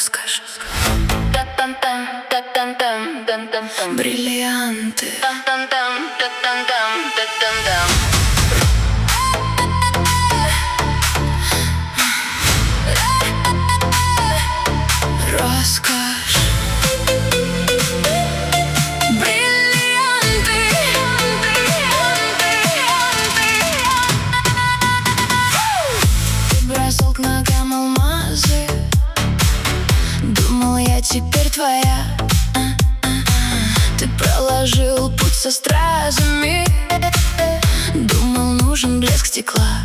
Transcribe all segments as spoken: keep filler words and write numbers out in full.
роскошь. Бриллианты. Роскошь. Бриллианты. Ты бросал к ногам алмазы. Думал, я теперь твоя. Ты проложил путь со стразами. Думал, нужен блеск стекла.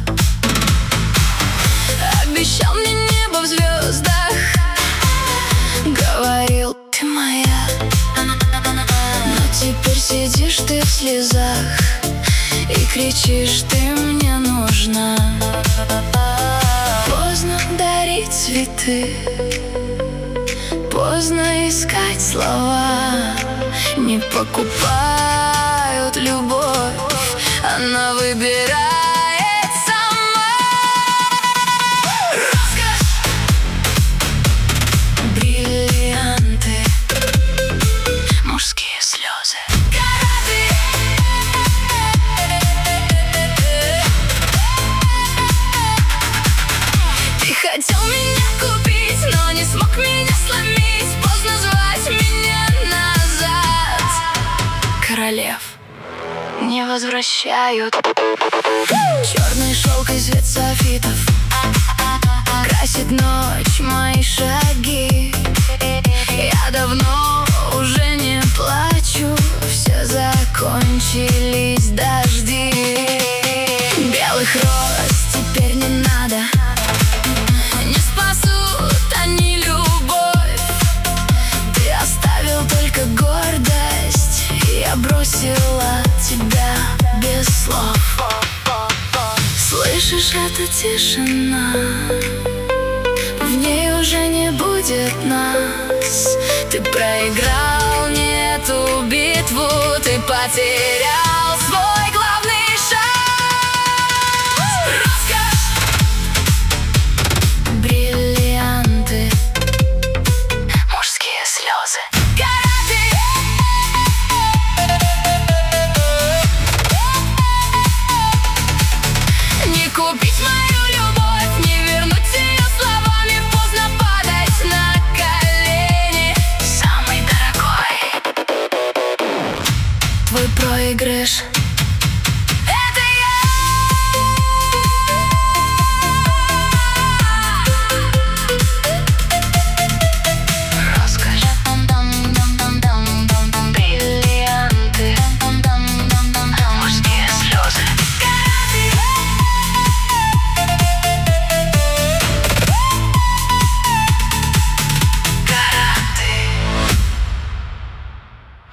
Обещал мне небо в звездах. Говорил, ты моя. Но теперь сидишь ты в слезах и кричишь, ты мне нужна. Поздно дарить цветы, поздно искать слова. Не покупают любовь, она выбирает сама. Роскошь. Бриллианты. Мужские слезы. Караты. Ты хотел меня купить, но не смог меня сломить. Поздно звать меня назад. Королев не возвращают. Черный шелк и свет софитов красит ночь мои шаги. Я давно уже не плачу, все закончились дожди. Белых роз теперь не надо, не спасут они любовь. Ты оставил только гордость, я бросила тебя без слов. Слышишь, это тишина, в ней уже не будет нас. Ты проиграл не эту битву, ты потерял.